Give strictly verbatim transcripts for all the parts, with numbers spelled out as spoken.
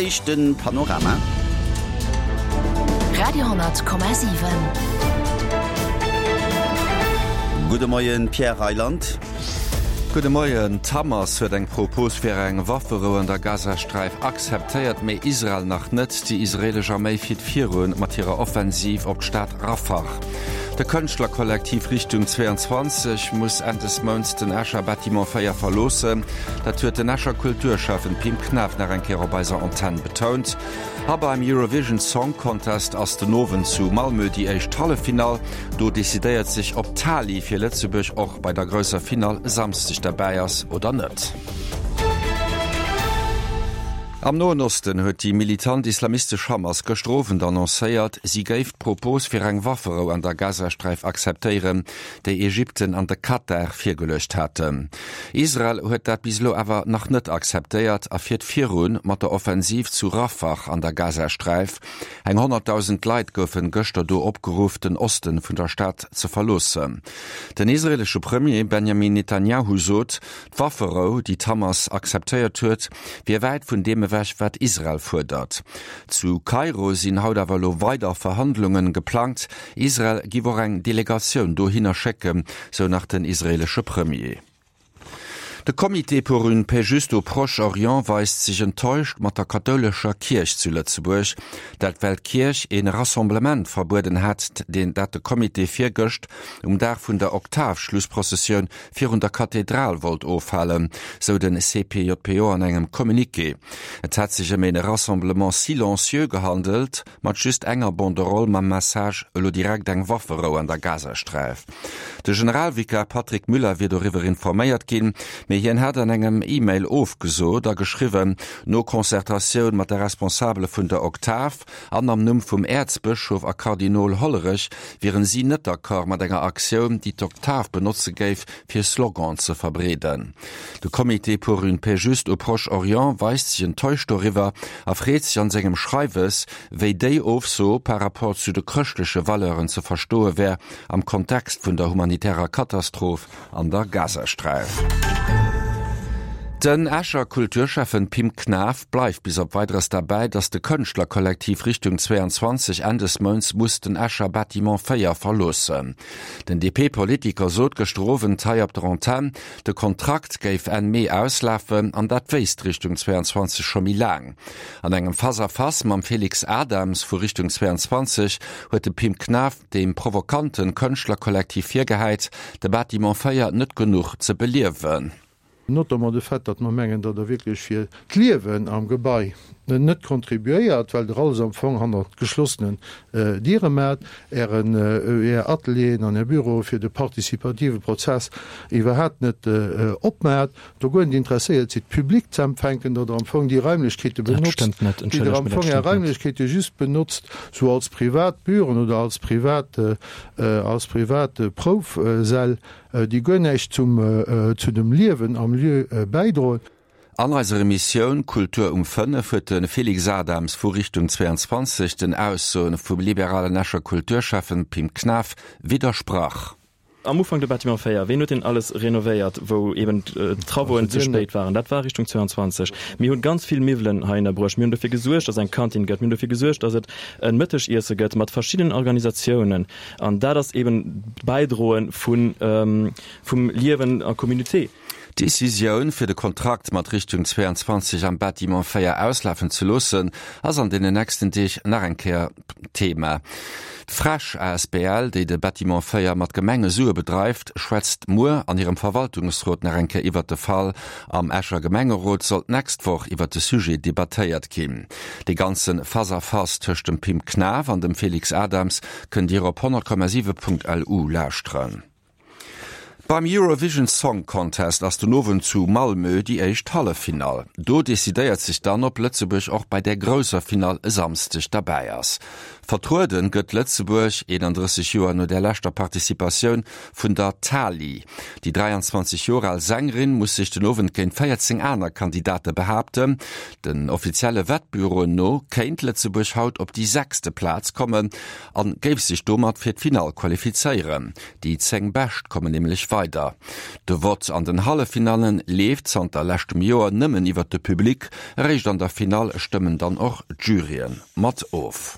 Nachrichten Panorama. Radio hundert Komma sieben. Guten Morgen, Pierre Reiland. Gute Morgen, Thomas huet eng Propos fir eng Waffero an der Gazastreif akzeptéiert méi Israel nach net die israelsche Armee fir d'Virun mat ihrer Offensiv op Stadt Rafah. Der Künstlerkollektiv Richtung zweiundzwanzig muss endes Mons den Ascher Bâtiment Feier verlosen. Dat huet den Ascher Kulturschaffen Pim Knapp nach enkerer bei der Antenne betont. Aber im Eurovision Song Contest aus den Noven zu Malmö die echt Hallefinal, do desideiert sich ob Tali fir Lettzeburg auch bei der grösser Final samstig dabei ist oder net. Am Nahen Osten huet die militant islamistisch Hamas gestrofen annoncéiert, sie geif Propos fir eng Waffero an der Gazastreif akzeptieren, déi Ägypten an der Katar firgelöscht hatte. Israel huet dat bislo awer noch net akzeptiert, a fir d'Virun mat der Offensiv zu Rafah an der Gazastreif. Eng hunderttausend Leiit goufen Göster do opgerufen, den Osten vun der Stadt ze verlossen. Den israelsche Premier Benjamin Netanyahu sot, d'Waffero, die Hamas akzeptiert huet, wie weit vun dem wat Israel fordert. Zu Kairo sind hautawalo weiter Verhandlungen geplant. Israel giwer eng Delegation do hinnerschecken, so nach den israelische Premier. De Komitee pour une paix juste au Proche-Orient weist sich enttäuscht mat der katholischer Kirch zu Lützeburg, dat Weltkirch een Rassemblement verboten hat, den dat de Komitee firgöscht, um der vun der Oktavschlussprozession vir der Kathedral wollt aufhalen, so den C P J P O an engem Kommuniqué. Et hat sich um ein Rassemblement silencieux gehandelt, mat just enger Banderole ma Massage lo direkt eng Waffero an der Gazastreif. De Generalvikar Patrick Müller wird darüber informiert gin, hien hat an engem E-Mail aufgesot, da geschriven, no Konzertatioun mat der Responsable vun der Oktav, an am Numm vum Erzbischof a Kardinol Hollerich, wären sie net d'accord mat enger Aktion, die d'Oktav benutze geif, fir Slogan zu verbreden. De Komitee pour une paix juste au Proche-Orient weist sich enttäuscht darüber, afreet sich an segem Schreiwes, wéi déi of so par rapport zu de christliche Valeuren zu verstohe wär, am Kontext vun der humanitärer Katastrophe an der Gazastreif. Den Ascher Kulturschaffen Pim Knapp bleif bis op weiteres dabei, dass de Künstlerkollektiv Richtung zweiundzwanzig endes Mons muss den Ascher Bâtiment Feier verlossen. Den D P-Politiker sot gestroven Teil op der Antenne, de Kontrakt geif en Mei auslaffen, an dat weist Richtung zweiundzwanzig schon mi lang. An engem Faserfass mam Felix Adams vor Richtung zweiundzwanzig huet de Pim Knapp dem provokanten Künstlerkollektiv firgeheit, de Bâtiment Feier net genug ze beliewen. Notamment de fait, dat man menggen, dat er wirklich fir Kliewen am Gebei net kontribuiert, weil der Allsamfang han der geschlossenen äh, Dieremat er een äh, Atelier an e Büro fir de partizipative Prozess iwwer het net äh, opmerert, da goen die interessiert si Publikum zu empfänken oder amfang die Räumlichkeiten benutzt, die der Empfang der Räumlichkeiten just benutzt, so als Privatbüren oder als private äh, als private Profsell, äh, die gönnecht zum äh, zu dem Liewen am Lieu äh, beidrohen. Anreisere Mission Kultur um Fënne fir den Felix Adams vor Richtung zweiundzwanzig den Aussohn vum liberale Nascher Kulturschaffen Pim Knapp widersprach. Am Ufang der Bâtiment Feier, wen hat denn alles renoviert, wo eben äh, Travoen zu spät waren? Das war Richtung zweiundzwanzig. Mir hat ganz viel Mivelen hier in der Brusch. Mir haben dafür gesucht, dass ein Kantin gibt. Mir haben dafür gesucht, dass es ein Mittag-Irse gibt mit verschiedenen Organisationen. Und da das eben beidrohen von, ähm, vom Leben der Community. Decision fir de Kontrakt mat Richtung zweiundzwanzig am Bâtiment Feier auslaffen zu lassen, as an den nächsten Dich nach enkeer Thema. Frasch A S B L, déi de Bâtiment Feier mat Gemenge Sue bedreift, schwätzt Moer an ihrem Verwaltungsrot nach enke iwwer de Fall am Äscher Gemengerot sollt nächstwoch iwwer de Sujet debattéiert kim. De ganzen Faserfass töcht dem Pim Knapp an dem Felix Adams könnt ihr op hundert Komma sieben Punkt L U lauschtren. Beim Eurovision Song Contest aus der Noven zu Malmö die echt Hallefinal. Do desideiert sich dann, ob Lützeburg auch bei der größer Final samstig dabei ist. Vertruden gëtt Lützeburg einunddreißig Joer no der letzter Partizipation vun der Tali. Die dreiundzwanzig Jahre als Sängerin muss sich den Owen kein vierzehn aner Kandidate behaupten. Den offizielle Wettbüro no kennt Lützeburg haut op die sechste Platz kommen, an gäf sich dommer fir d Final qualifizieren. Die zehn Best kommen nämlich weiter. De Wort an den Hallefinalen lebt an der lächtem Joer nëmmen iwwer de Publik, reicht an der Final stimmen dann auch Juryen. Mat auf.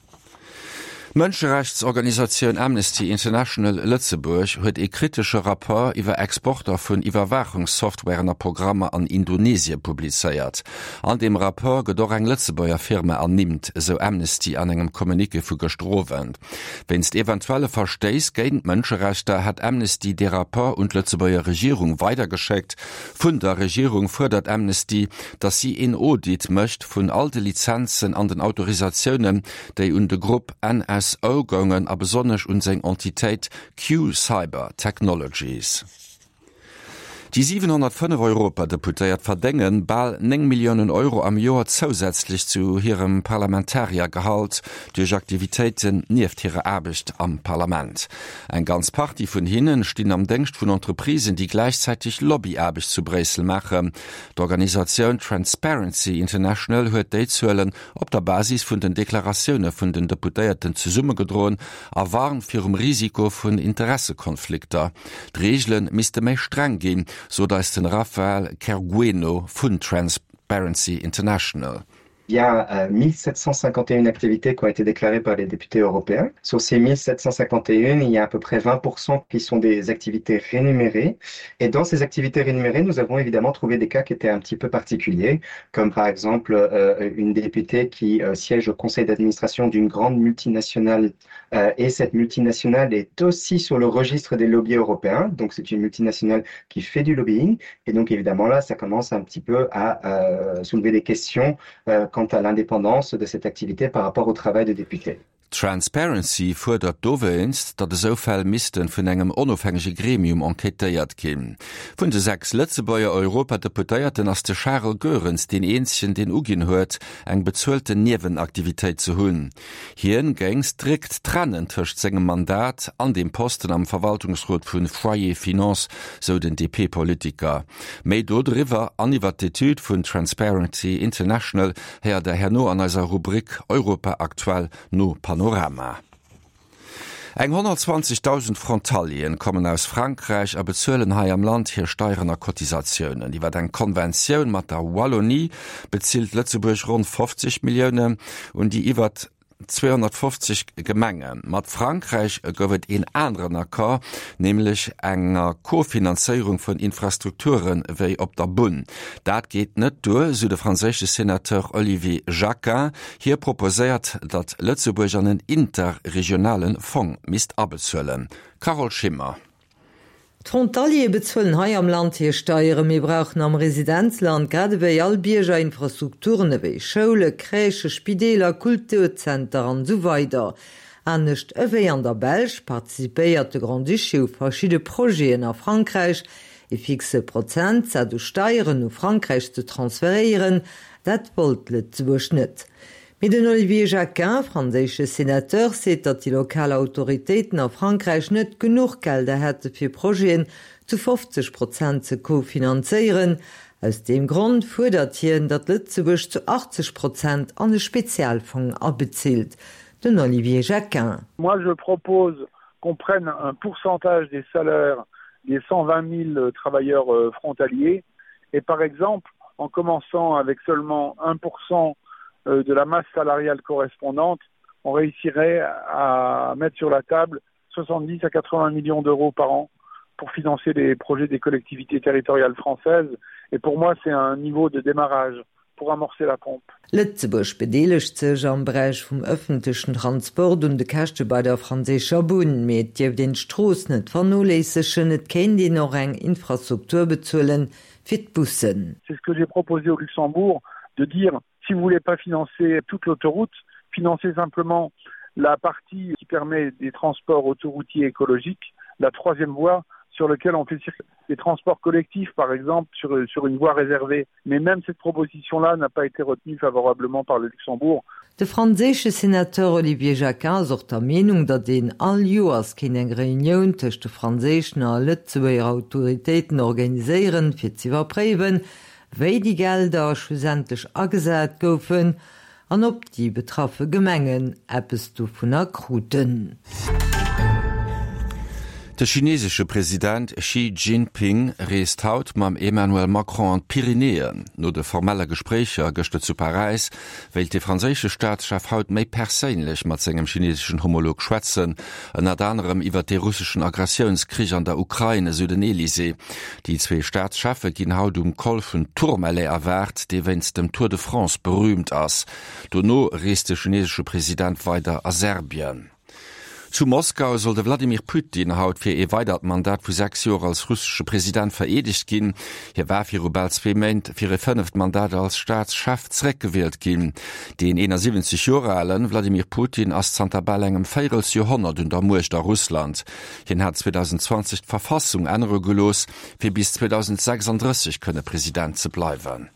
Mënscherechtsorganisation Amnesty International Lützeburg huet e kritische Rapport iwwer Exporter vun Iwerwachungssoftwarener Programme an Indonesie publizeiert. An dem Rapport gët eng Lützeburger Firma annimmt, so Amnesty an engem Kommunike vu gestrowen. Wennst eventuelle Versteis géint Mënscherechter hat Amnesty de Rapport und Lützeburger Regierung weitergeschickt. Vun der Regierung fordert Amnesty, dat sie in Audit mëcht vun alte Lizenzen an den Autorisationen, déi un de Gruppe N S gongen a besonnech un seg Entitéit Q Cyber Technologies. Die siebenhundertfünf Europa deputéiert verdengen ball neng Millionen Euro am Joar zusätzlich zu ihrem Parlamentariergehalt durch Aktivitäten nieft ihre Erbicht am Parlament. Ein ganz Party von hinnen stehen am Denkst von Entreprisen, die gleichzeitig Lobbyerbicht zu Bresel machen. Die Organisation Transparency International huet déizuelen op der Basis von den Deklarationen von den Deputierten zu Summe gedrohen, a waren für um Risiko von Interessekonflikter. Die Regeln müsste méi streng gehen, so da ist den Rafael Kergueno von Transparency International. Il y a euh, mille sept cent cinquante et une activités qui ont été déclarées par les députés européens. Sur ces mille sept cent cinquante et une, il y a à peu près vingt pour cent qui sont des activités rémunérées. Et dans ces activités rémunérées, nous avons évidemment trouvé des cas qui étaient un petit peu particuliers, comme par exemple euh, une députée qui euh, siège au conseil d'administration d'une grande multinationale euh, et cette multinationale est aussi sur le registre des lobbies européens. Donc c'est une multinationale qui fait du lobbying. Et donc évidemment là, ça commence un petit peu à euh, soulever des questions euh, quant à l'indépendance de cette activité par rapport au travail de député. Transparency fordert doweinst, dat de sofäll Misten vun engem onofhängige Gremium enquetéiert kin. Vun de sechs Lëtzebauier Europadeputéierten ass de Charles Görens den Enzchen den Ugin huet, eng bezuelte Niewenaktivitéit zu hunn. Hien geng strikt trennen tëcht segem Mandat an dem Posten am Verwaltungsrot vun Foyer Finance, so den D P-Politiker. Mei do driwer aniwwer d'Etude vun Transparency International her der Herno an eiser Rubrik Europa aktuell no Panorama. Eng hundertzwanzigtausend Frontalien kommen aus Frankreich a bezuelen hai am Land hier steuerner Kotisationen. Iwer eng Konvention mat der Wallonie bezielt Lützeburg rund fünfzig Millionen und die iwwer zweihundertfünfzig Gemengen. Mat Frankreich gowet en anderen Akkor, nämlich enger Kofinanzierung von Infrastrukturen wéi op der Bun. Dat geht net do, so de franzésche Senateur Olivier Jacquin hier proposiert, dat Lützeburg an den interregionalen Fonds mist abezuelen. Carol Schimmer. Frontalie bezwillen hai am Land hier steiere mir brauchen am Residenzland gerade bei all Bierger Infrastrukturen wie Schule, Kräche, Spideler, Kulturzenter und so weiter. Ancht ewéi an der Belsch partizipéiert de Grand Duché auf verschiedene Projekte nach Frankreich, e fixe Prozent sa du Steieren u Frankreich zu transferieren, dat wollt Lützeburg net. Mit den Olivier Jacquin, franzésche Senateur, seet, dat die lokale Autoritäten a Frankreich net genug Gelder hätte fir Projekten zu fünfzig Prozent zu kofinanzieren. Aus dem Grund fordert hien, dat Lützeburg zu achtzig Prozent an den Spezialfonds abbezielt. Den Olivier Jacquin. Moi, je propose qu'on prenne un pourcentage des salaires des cent vingt mille travailleurs frontaliers et par exemple, en commençant avec seulement un pour cent de la masse salariale correspondante, on réussirait à mettre sur la table soixante-dix à quatre-vingts millions d'euros par an pour financer les projets des collectivités territoriales françaises. Et pour moi, c'est un niveau de démarrage pour amorcer la pompe. Lützeburg bedeligt sech am Bereich vum öffentlichen Transport und de Kächte bei der franzéscher Bun met jew den Stroos net vernolésechen net ken die noch eng Infrastruktur bezuelen fit bussen. C'est ce que j'ai proposé au Luxembourg, de dire si vous voulez pas financer toute l'autoroute, financez simplement la partie qui permet des transports autoroutiers écologiques, la troisième voie sur lequel on fait des transports collectifs, par exemple, sur, sur une voie réservée. Mais même cette proposition-là n'a pas été retenue favorablement par le Luxembourg. De franzésche Senateur Olivier Jacquin sorgt der Meinung, dat den all Joers kin eng Reunion tech de franzéschen a Lützeburger Autoritäten organisieren, fir ze verprewen, wéi die Gelder schlussendlich agesät goufen, an op die betraffe Gemengen Appes du vun erkruten. Der chinesische Präsident Xi Jinping reist haut mam Emmanuel Macron an Pyrenäen. No de formelle Gesprächer gëchte zu Paris, wählt die französische Staatschef haut méi perélech mat segem chinesischen Homolog schwätzen, an ad anderem iwwer de russischen Aggressionskrieg an der Ukraine Süden Elysee. Die zwei Staatschefe ginn haut um Kolfen Turmelle erwert, de wenns dem Tour de France berühmt ass. Donno reist der chinesische Präsident weiter a Serbien. Zu Moskau sollte Wladimir Putin haut fir e weitert Mandat vu sechs Jahre als russische Präsident veredigt gin. Hier war fir bald zwei Meint fir e fünft Mandat als Staatschef zreckgewählt gin. Den siebzig Jahre alten Wladimir Putin as Zantabal engem feierels Jahrhundert und der Mucht der Russland. Hin hat zwanzig zwanzig die Verfassung enre gelos, fir bis zwanzig sechsunddreißig könne Präsident ze bleiwen.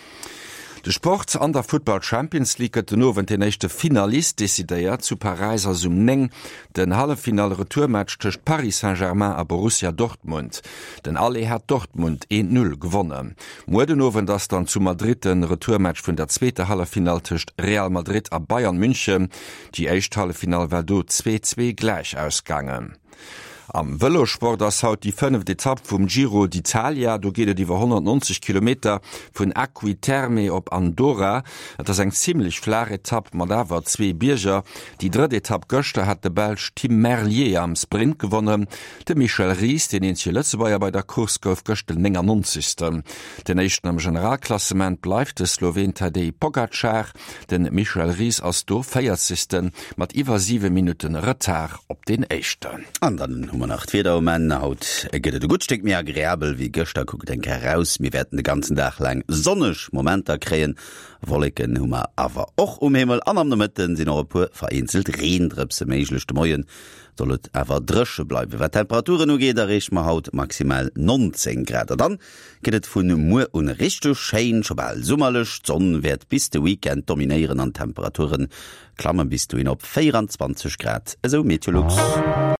De Sport an der Football Champions League den nowen den nächte Finalist desideiert zu Paris as um Neng den hallefinale Retourmatch tcht Paris Saint-Germain a Borussia Dortmund. Den alle hat Dortmund een null gewonnen. Modenowen das dann zu Madrid den Retourmatch vun der zweite Hallefinal tcht Real Madrid a Bayern München. Die echt Hallefinal war do zwei zwei gleich ausgangen. Am Velosport das haut die fünfte Etappe vom Giro d'Italia, do geht über hundertneunzig Kilometer von Aquiterme op Andorra. Das ist eng ziemlich flare Etappe, man da war zwei Bierger. Die dritte Etappe Göchte hat der Belg Tim Merlier am Sprint gewonnen. Der Michel Ries, den ihn letzte Woche bei der Kursgolf Göchte neunundneunzig. Den nächsten am Generalklassement bleibt der Slowen Tadej Pogacar. Den Michel Ries als do feiertsten mit über sieben Minuten Retard op den Echten. Nacht wieder man haut gët de gutsteck mehr agréabel wie Göster guckt denk heraus, mir werden de ganzen Dach lang sonnech Momenter kreen, Wolken hummer awer och um Himmel an am Mitten sinn op pu vereinzelt Reendrepse méiglechte Moien, sollt awer dresche bleibe. Wer Temperaturen no geht derrich ma haut maximal neunzehn Grad. Dann gehtt vun Mu un richchte Schein schobal summerlech, Sonnen werd bis de Weekend dominieren an Temperaturen, Klammen bis du hin op vierundzwanzig Grad, eso Meteorlux.